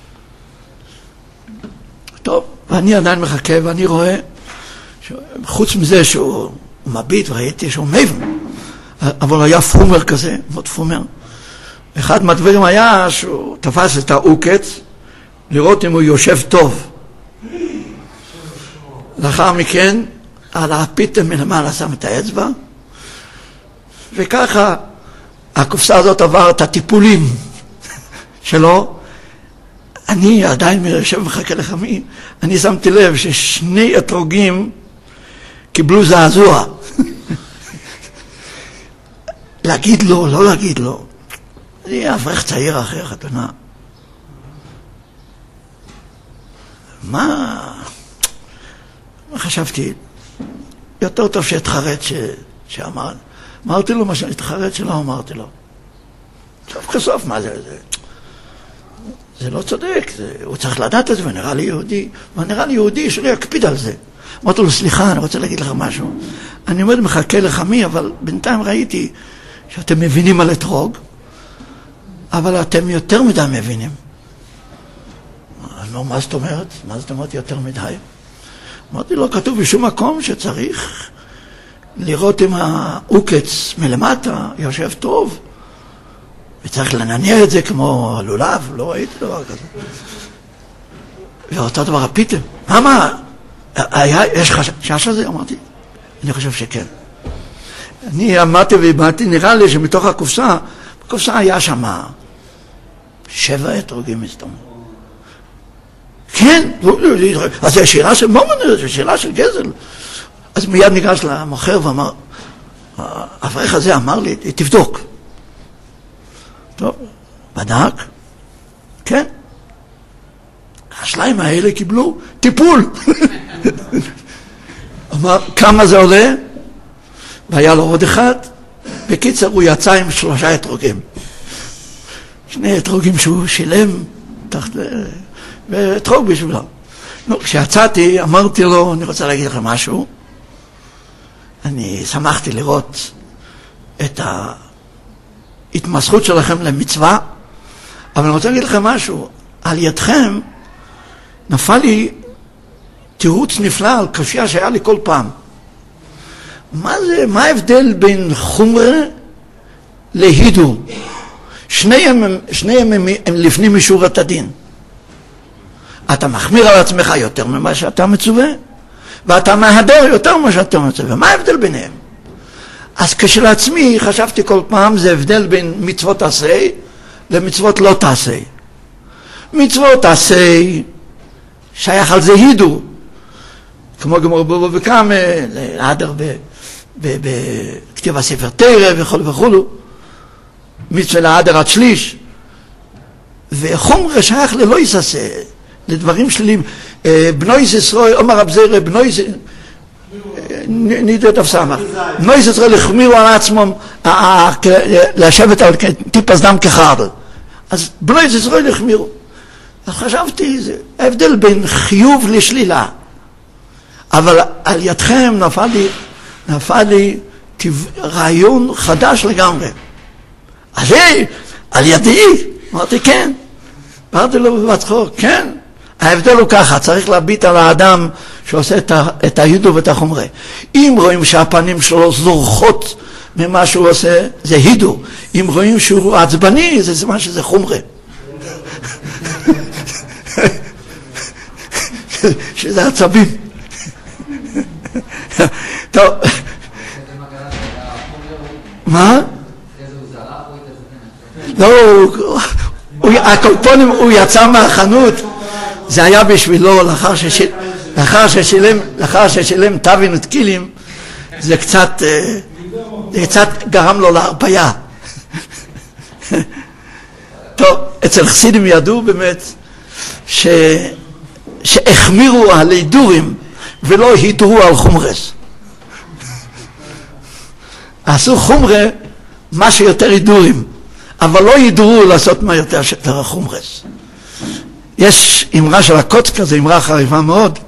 טוב, ואני עדיין מחכה ואני רואה, חוץ מזה שהוא מביט וראיתי שהוא מבן, אבל היה פרומר כזה, מאוד פרומר. אחד מהדברים היה שהוא תפס את העוקץ, לראות אם הוא יושב טוב. לאחר מכן, על הפיתם מלמעלה שם את האצבע, וככה הקופסה הזאת עבר את הטיפולים שלו. אני עדיין יושב ומחכה לחמי, אני שמתי לב ששני אתרוגים קיבלו זעזוע. להגיד לו, לא להגיד לו. אני אברך צעיר אחרי החתונה. מה? חשבתי, יותר טוב שהתחרט ש... שאמר. אמרתי לו מה שהתחרט שלא אמרתי לו. סוף כסוף, מה זה? זה, זה לא צודק, זה... הוא צריך לדעת את זה, ונראה לי יהודי, ונראה לי יהודי שלא יקפיד על זה. אמרתי לו, סליחה, אני רוצה להגיד לך משהו. אני מאוד מחכה לחמי, אבל בינתיים ראיתי שאתם מבינים על אתרוג, אבל אתם יותר מדי מבינים. לא, מה זאת אומרת? מה זאת אומרת יותר מדי? אמרתי לו, כתוב בשום מקום שצריך לראות אם העוקץ מלמטה יושב טוב, וצריך לנענע את זה כמו לולב, לא ראיתי דבר כזה. ואותו דבר הפיתם. מה, מה? היה, יש חשש הזה? אמרתי, אני חושב שכן. אני אמרתי והבאתי, נראה לי שמתוך הקופסה, בקופסה היה שם שבע אתרוגים מסתום. כן, אז זו שאלה של מומן, זו שאלה של גזל. אז מיד ניגש למוכר ואמר, האברך הזה אמר לי, תבדוק. טוב, בדק, כן. השליים האלה קיבלו טיפול. אמר, כמה זה עולה? והיה לו עוד אחד. בקיצר, הוא יצא עם שלושה אתרוגים. שני אתרוגים שהוא שילם תחת... ואתרוג בשבילו. נו, כשיצאתי, אמרתי לו, אני רוצה להגיד לכם משהו. אני שמחתי לראות את ההתמסכות שלכם למצווה, אבל אני רוצה להגיד לכם משהו. על ידכם נפל לי תירוץ נפלא על קשייה שהיה לי כל פעם. מה זה, מה ההבדל בין חומרה להידור? שניהם, שניהם הם, הם לפנים משורת הדין. אתה מחמיר על עצמך יותר ממה שאתה מצווה, ואתה מהדר יותר ממה שאתה מצווה. מה ההבדל ביניהם? אז כשלעצמי חשבתי כל פעם זה הבדל בין מצוות תעשה למצוות לא תעשה. מצוות תעשה שייך על זה הידור, כמו גמור בבוא וקם, להדר בכתיב הספר תרא וכו' וכו', מצווה להדר עד שליש, וחומר שייך ללא יססה, לדברים שליליים. בנויס ישראל, אומר רב זרע, בנויס נידו דף סמך, בנויס ישראל החמירו על עצמם לשבת על טיפס דם כחרדל. אז בנויס ישראל החמירו. אז חשבתי, זה ההבדל בין חיוב לשלילה. אבל על ידכם נפל לי, נפל לי רעיון חדש לגמרי. אז היי, על ידי, אמרתי כן. אמרתי לו בבצחור, כן. ההבדל הוא ככה, צריך להביט על האדם שעושה את ההידור ואת החומרה. אם רואים שהפנים שלו זורחות ממה שהוא עושה, זה הידור. אם רואים שהוא עצבני, זה מה שזה חומרה. שזה עצבים. טוב. מה? לא, הקולפונים, הוא יצא מהחנות, זה היה בשבילו, לאחר ששילם, לאחר ששילם טבין ותקילים, זה קצת, זה קצת גרם לו להרפיה. טוב, אצל חסידים ידעו באמת ש... שהחמירו על הידורים ולא הידרו על חומרס. עשו חומרה מה שיותר הידורים, אבל לא הידרו לעשות מה יותר שיותר חומרס. יש אמרה של הקוצקה, זו אמרה חריפה מאוד.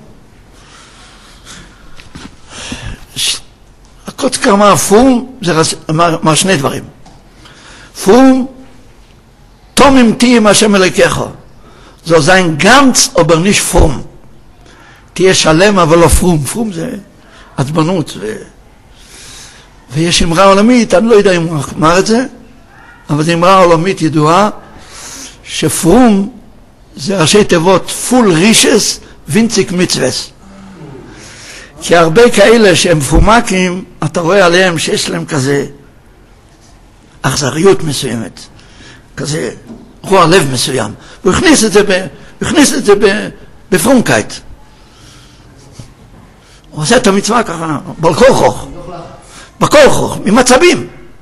הקוצקה אמר פום, זה אמר, אמר שני דברים. פום, תום אם תהיה מה השם אלוקיך. זו זין גנץ או ברניש פום. תהיה שלם אבל לא פרום. פרום זה עצבנות. ו... ויש אמרה עולמית, אני לא יודע אם הוא אמר את זה, אבל זו אמרה עולמית ידועה, שפרום זה ראשי תיבות פול רישס וינציק מצווס. כי הרבה כאלה שהם פומקים, אתה רואה עליהם שיש להם כזה אכזריות מסוימת, כזה רוע לב מסוים. הוא הכניס את זה, ב, הוא הכניס את זה ב, בפרומקייט. הוא עושה את המצווה ככה, בלכוכוך, בלכוכוך, ממצבים.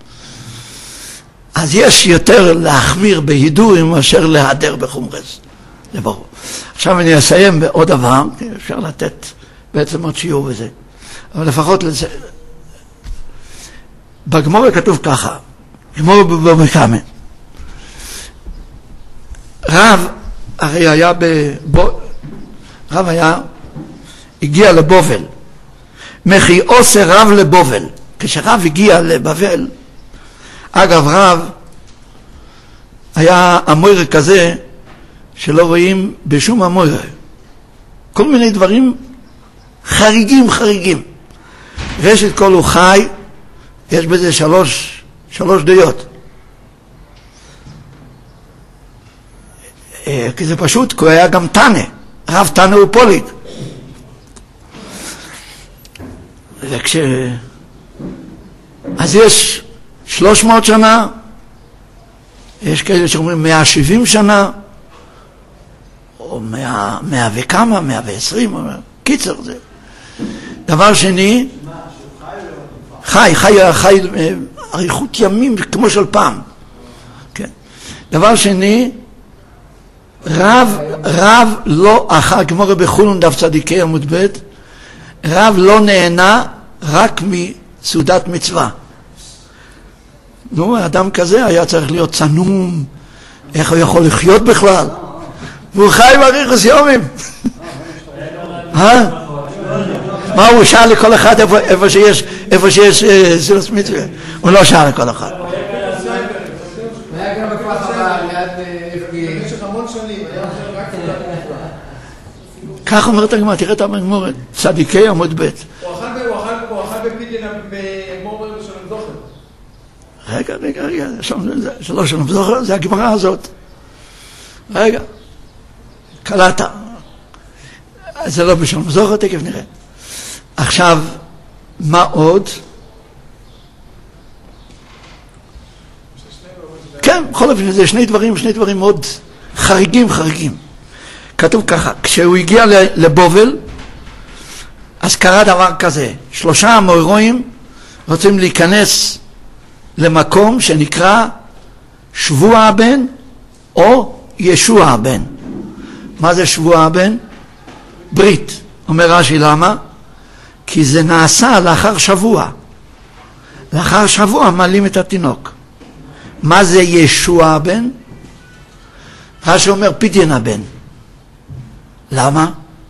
אז יש יותר להחמיר בהידורים מאשר להדר בחומרס. זה ברור. עכשיו אני אסיים בעוד דבר, אפשר לתת בעצם עוד שיעור בזה. אבל לפחות לזה. בגמרא כתוב ככה, גמרא בבבא קמא. רב הרי היה בבו... רב היה, הגיע לבובל. מחי עושה רב לבובל. כשרב הגיע לבבל, אגב רב היה אמורא כזה שלא רואים בשום אמורא. כל מיני דברים חריגים חריגים. ראשית כל הוא חי, יש בזה שלוש, שלוש דעות. כי זה פשוט, כי הוא היה גם תנא. רב תנא הוא פוליג. וכש... אז יש שלוש מאות שנה, יש כאלה שאומרים מאה ושבעים שנה, או מאה, מאה וכמה, מאה ועשרים, קיצר זה. דבר שני, חי, חי, חי, אריכות ימים כמו של פעם. כן. דבר שני, רב, רב לא אחר, כמו רבי חולון דף צדיקי עמוד ב', רב לא נהנה רק מסעודת מצווה. נו, אדם כזה היה צריך להיות צנום, איך הוא יכול לחיות בכלל? והוא חי באריכות ימים. אה? מה הוא שאל לכל אחד איפה שיש, איפה שיש סעודת מצווה? הוא לא שאל לכל אחד. היה גם בכפר חב"ד ליד במשך המון שנים, היה רק סעודת מצווה. כך אומרת הגמרא, תראה את הגמרא, צדיקי עמוד ב'. הוא אכל בפידין במור של המזוכר. רגע, רגע, רגע, זה לא של המזוכר, זה הגמרא הזאת. רגע, קלעת. זה לא בשל המזוכר, תכף נראה. עכשיו, מה עוד? כן, בכל אופן, זה שני דברים, שני דברים מאוד חריגים, חריגים. כתוב ככה, כשהוא הגיע לבובל, אז קרה דבר כזה, שלושה המוירואים רוצים להיכנס למקום שנקרא שבוע הבן או ישוע הבן. מה זה שבוע הבן? ברית. אומר רש"י, למה? כי זה נעשה לאחר שבוע. לאחר שבוע מעלים את התינוק. מה זה ישוע הבן? רש"י אומר פדיון הבן. למה?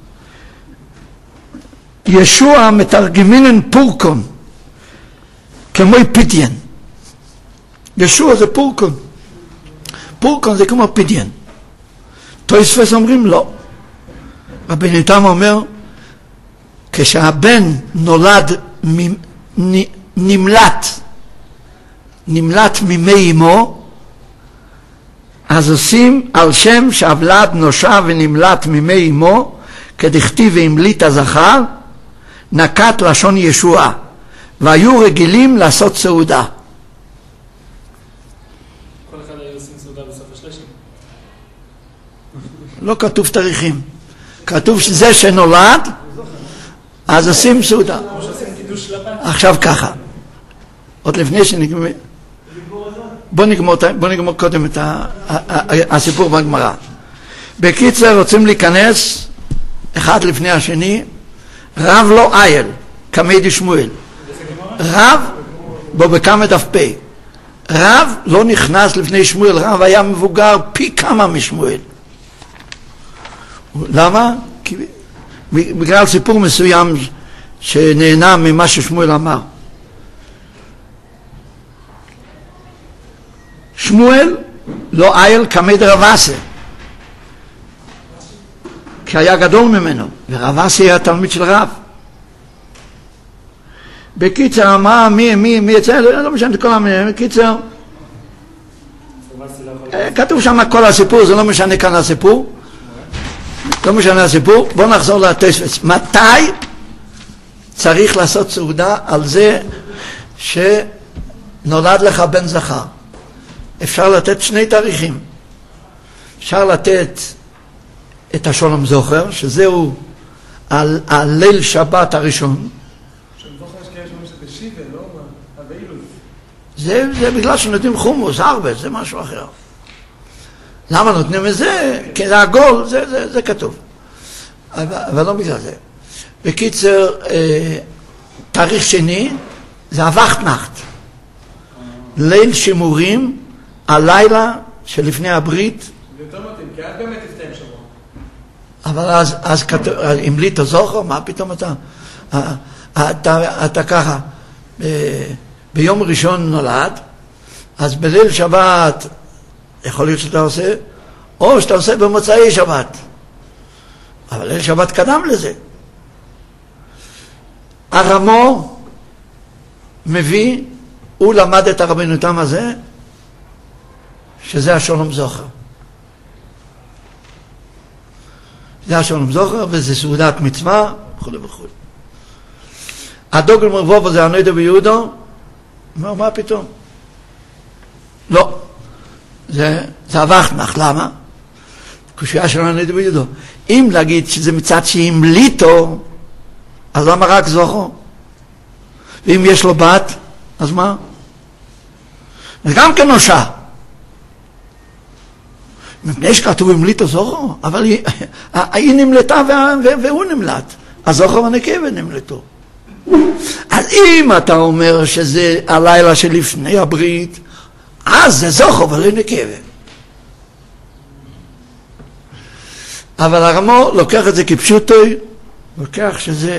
ישוע מתרגמינן פורקון כמו פדיון. ישוע זה פורקון. פורקון זה כמו פדיון. תוספות אומרים לא. רבי ניתם אומר כשהבן נולד נמלט נמלט ממי אמו, אז עושים על שם שהוולד נושע ונמלט ממי אמו, כדכתיב והמליט הזכר, נקט לשון ישועה, והיו רגילים לעשות סעודה. כל אחד היו עושים סעודה בסוף השלושים. לא כתוב תאריכים, כתוב שזה שנולד, אז עושים סעודה. כמו שעושים קידוש לבת. עכשיו ככה, עוד לפני שנגמר, בוא נגמור, בוא נגמור קודם את הסיפור בגמרא. בקיצר רוצים להיכנס אחד לפני השני, רב לא אייל, כמי דשמואל. רב, בו בכמה דף פי. רב לא נכנס לפני שמואל, רב היה מבוגר פי כמה משמואל. למה? כי בגלל סיפור מסוים שנהנה ממה ששמואל אמר. שמואל לא אייל כמי דרבסה, כי היה גדול ממנו, ורבסה היה תלמיד של רב. בקיצר, מה, מי, מי, מי יצא, לא משנה כל המילים, בקיצר, כתוב שם כל הסיפור, זה לא משנה כאן הסיפור, לא משנה הסיפור, בוא נחזור לתוספות. מתי צריך לעשות סעודה על זה שנולד לך בן זכר? אפשר לתת שני תאריכים. אפשר לתת את השולם זוכר, שזהו על, על ליל שבת הראשון. שאני זוכר יש כאלה שאומרים שזה שיבה, לא? הבאילוס. זה, זה בגלל שנותנים חומוס, הרבה, זה משהו אחר. למה נותנים את זה? כי זה עגול, זה, זה, זה כתוב. אבל, אבל לא בגלל זה. בקיצר, אה, תאריך שני, זה הווכטנחט. ליל שימורים, הלילה שלפני הברית. זה יותר מתאים, כי את באמת הפתעים שבוע. אבל אז, אז כתוב, המליט הזוכר, מה פתאום אתה, אתה, אתה ככה, ב, ביום ראשון נולד, אז בליל שבת, יכול להיות שאתה עושה, או שאתה עושה במוצאי שבת. אבל ליל שבת קדם לזה. הרמו מביא, הוא למד את הרבנותם הזה, שזה השלום זוכר. זה השלום זוכר, וזה סעודת מצווה, וכו' וכו'. הדוגל מרבובו זה הנוידו ביהודו, אומר, מה פתאום? לא. זה, זה הווכטנחט, למה? קושייה של הנוידו ביהודו. אם להגיד שזה מצד שהמליטו, אז למה רק זוכר? ואם יש לו בת, אז מה? זה גם כן נושע. מפני שכתוב המליטו זוכר, אבל היא, היא נמלטה והוא נמלט. הזוכר והנקבה נמלטו. אז אם אתה אומר שזה הלילה שלפני הברית, אז זה זוכר ולא נקבה. אבל הרמו לוקח את זה כפשוטוי, לוקח שזה...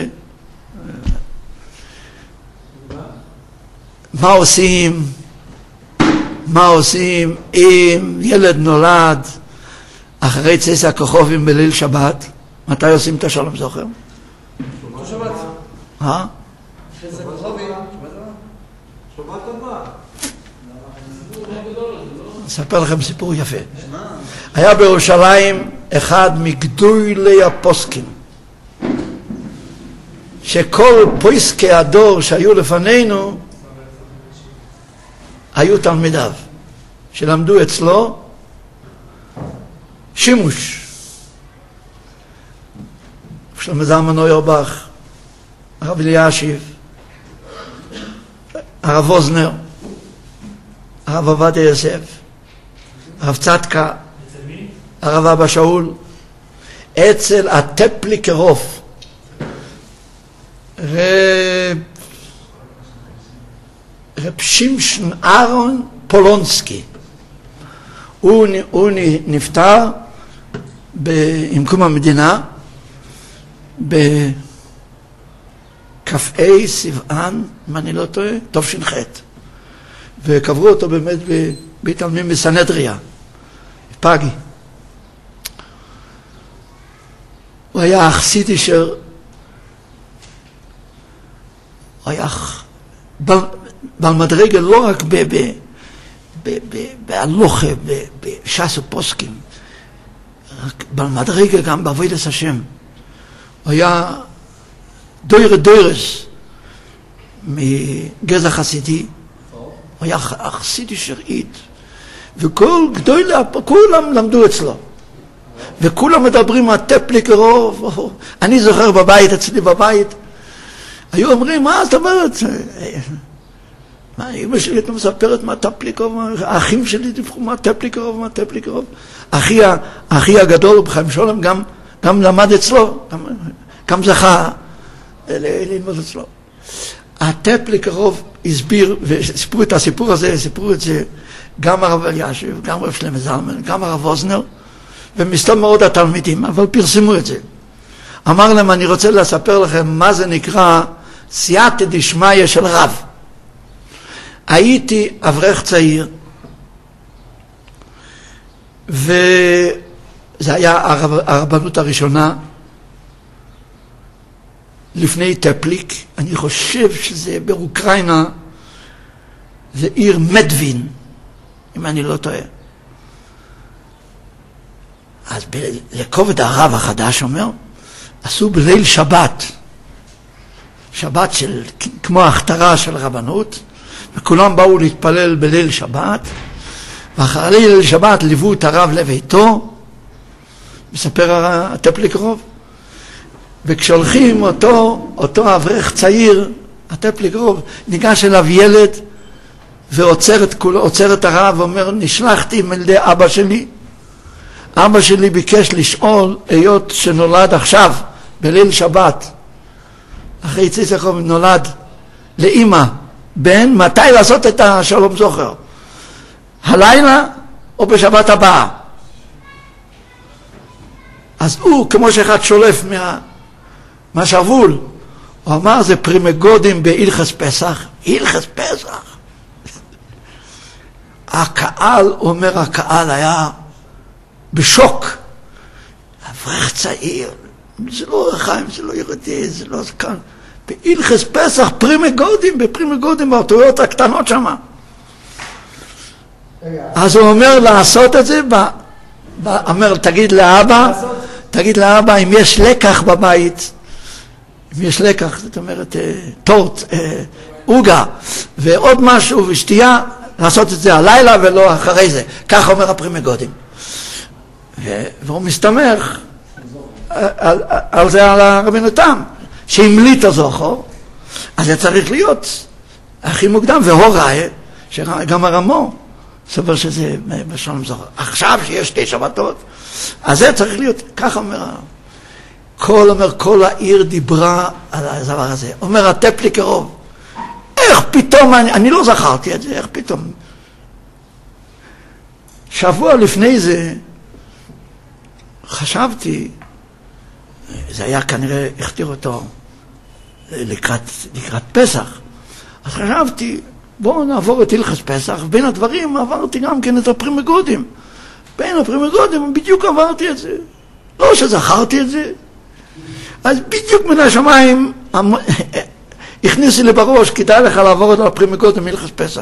מה עושים? מה עושים אם ילד נולד אחרי צאצא הכוכבים בליל שבת? מתי עושים את השלום זוכר? שבת. אה? צאצא הכוכבים. שבת הבא. אספר לכם סיפור יפה. היה בירושלים אחד מגדולי הפוסקים, שכל פויסקי הדור שהיו לפנינו היו תלמידיו, שלמדו אצלו שימוש. שלמה זלמן אוירבך, הרב אלישיב, הרב אוזנר, הרב עובדיה יוסף, הרב צדקה, הרב אבא שאול, אצל הטפליקרוף, רב, רב שמשון אהרון פולונסקי. הוא, הוא נפטר ב, עם קום המדינה בכ"ה סיוון, אם אני לא טועה, תש"ח, וקברו אותו באמת בבית העלמין בסנהדריה, פאגי. הוא היה חסידישר, הוא היה בעל, בעל מדרגה לא רק בהלוכה, בש"ס ופוסקים, רק בעל מדרגה גם בעבודת השם. הוא היה דוירה דוירס מגזע חסידי, הוא היה חסידי שרעית, וכל גדולי, כולם למדו אצלו. וכולם מדברים על טפליקרוב. אני זוכר בבית, אצלי בבית, היו אומרים, מה זאת אומרת? מה, אמא שלי הייתה מספרת מה טפליקרוב, האחים שלי דיווחו מה טפליקרוב, מה טפליקרוב. אחי, אחי הגדול, בחיים שולם, גם, גם למד אצלו, גם, גם זכה ללמוד אצלו. הטפליקרוב הסביר, וסיפרו את הסיפור הזה, סיפרו את זה גם הרב אלישיב, גם הרב שלמה זלמן, גם הרב אוזנר, ומסתום מאוד התלמידים, אבל פרסמו את זה. אמר להם, אני רוצה לספר לכם מה זה נקרא סייעתא דשמיא של רב. הייתי אברך צעיר, וזה היה הרב, הרבנות הראשונה, לפני טפליק, אני חושב שזה באוקראינה, זה עיר מדווין, אם אני לא טועה. אז ב- לכובד הרב החדש אומר, עשו בליל שבת, שבת של, כמו ההכתרה של רבנות, וכולם באו להתפלל בליל שבת, ואחרי ליל שבת ליוו את הרב לביתו, מספר הטפליקרוב, וכשהולכים אותו, אותו אברך צעיר, הטפליקרוב, ניגש אליו ילד ועוצר את, עוצר את הרב ואומר, נשלחתי מלדי אבא שלי. אבא שלי ביקש לשאול, היות שנולד עכשיו, בליל שבת, אחרי ציסקוב נולד לאמא, בן, מתי לעשות את השלום זוכר? הלילה או בשבת הבאה? אז הוא, כמו שאחד שולף מה, מהשרוול, הוא אמר, זה פרימגודים בהלכס פסח. הלכס פסח. הקהל, אומר הקהל, היה בשוק. אברך צעיר, זה לא רחיים, זה לא ירדי, זה לא כאן. בהלכס פסח, פרימגודים, בפרימגודים, באותויות הקטנות שם. אז הוא אומר לעשות את זה, אומר, תגיד לאבא, תגיד לאבא, אם יש לקח בבית, אם יש לקח, זאת אומרת, טורט, אוגה, ועוד משהו, ושתייה, לעשות את זה הלילה ולא אחרי זה. כך אומר הפרימגודים. והוא מסתמך על, על זה, על הרבינו תם, שהמליט הזוכר, אז זה צריך להיות הכי מוקדם, והוראי, שגם הרמו, סבר שזה בשלום זוכר. עכשיו שיש שתי שבתות, אז זה צריך להיות, כך אומר, כל, אומר, כל העיר דיברה על הדבר הזה. אומר הטפליקרוב, איך פתאום, אני, אני לא זכרתי את זה, איך פתאום. שבוע לפני זה, חשבתי, זה היה כנראה, הכתיר אותו לקראת, לקראת פסח, אז חשבתי, בואו נעבור את הלכס פסח, בין הדברים עברתי גם כן את הפרימגודים. בין הפרימגודים בדיוק עברתי את זה. לא שזכרתי את זה. אז בדיוק מן השמיים הכניסי לי בראש, כדאי לך לעבור את הפרימגודים הלכס פסח.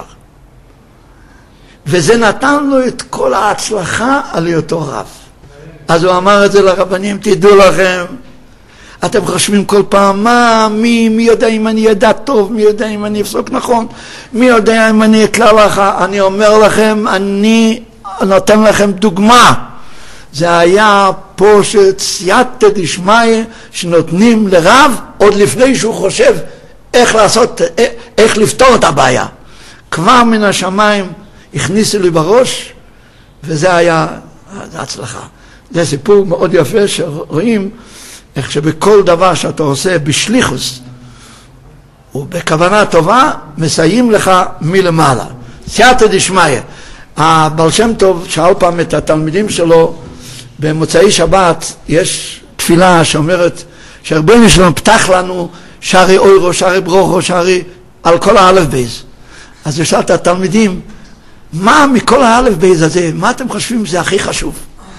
וזה נתן לו את כל ההצלחה על היותו רב. אז הוא אמר את זה לרבנים, תדעו לכם, אתם חושבים כל פעם, מה, מי, מי יודע אם אני ידע טוב, מי יודע אם אני אפסוק נכון, מי יודע אם אני אתלה לך, אני אומר לכם, אני נותן לכם דוגמה. זה היה פה שצייתא דשמיא שנותנים לרב, עוד לפני שהוא חושב איך לעשות, איך לפתור את הבעיה. כבר מן השמיים הכניסו לי בראש, וזה היה ההצלחה. זה סיפור מאוד יפה שרואים איך שבכל דבר שאתה עושה בשליחוס ובכוונה טובה מסייעים לך מלמעלה. סייעתא דשמיא. הבעל שם טוב שאל פעם את התלמידים שלו, במוצאי שבת יש תפילה שאומרת שרבנו שלנו פתח לנו שערי אוירו, שערי ברוכו, שערי על כל האלף בייז. אז הוא שאל את התלמידים, מה מכל האלף בייז הזה, מה אתם חושבים זה הכי חשוב?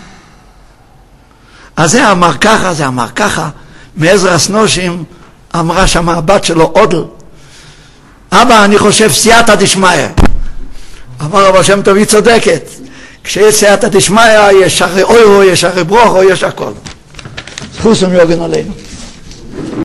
אז זה אמר ככה, זה אמר ככה, מעזרא סנושים אמרה שם הבת שלו עודל, אבא אני חושב סייעתא דשמיא. אמר אבל שם טוב היא צודקת, כשיש סייעתא דשמיא יש שערי אוירו, יש שערי ברוכו, יש הכל. זכות ומיוגן עלינו.